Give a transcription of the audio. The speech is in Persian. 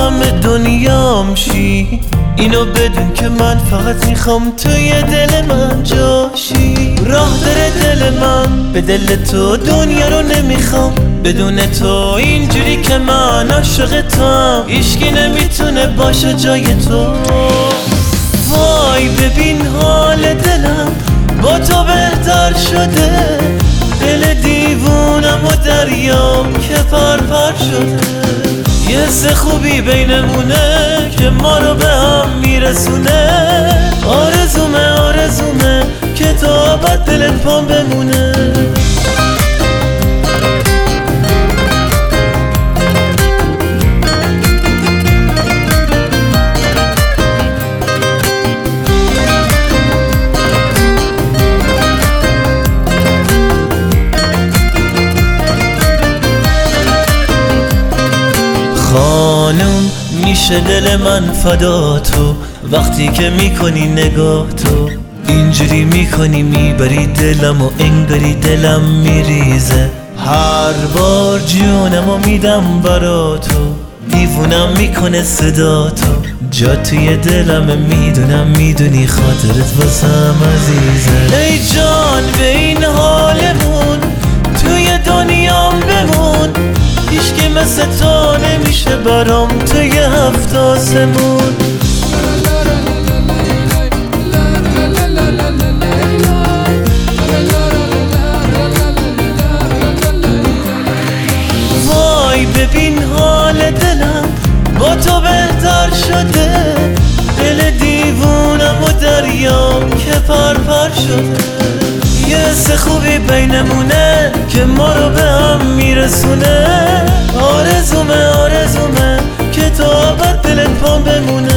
همه دنیام شی. اینو بدون که من فقط میخوام توی دل من جاشی. راه داره دل من به دل تو، دنیا رو نمیخوام بدون تو. اینجوری که من عاشق توام، هیچکی نمیتونه باشه جای تو. وای ببین حال دلم با تو بهتر شده. دل دیوونم و دریام که پرپر شده. یه حس خوبی بینمونه که ما رو به هم میرسونه. آرزومه که تا ابد دلت پام بمونه. خانم میشه دل من فدا تو، وقتی که میکنی نگاه تو. اینجوری میکنی میبری دلم و انگاری دلم میریزه. هر بار جونم و میدم برا تو، دیوونم میکنه صدا تو. جا توی دلم میدونم میدونی خاطرت واسم عزیزه. ای جان به این حالمون توی دنیام بمون. هیچکی مثل تو نمیشه برام توی هفت آسمون. وای ببین حال دلم با تو بهتر شده. دل دیوونم و دریام که پرپر شده. یه حس خوبی بینمونه که ما رو به هم میرسونه. آرزومه که تا ابد دلت پام بمونه.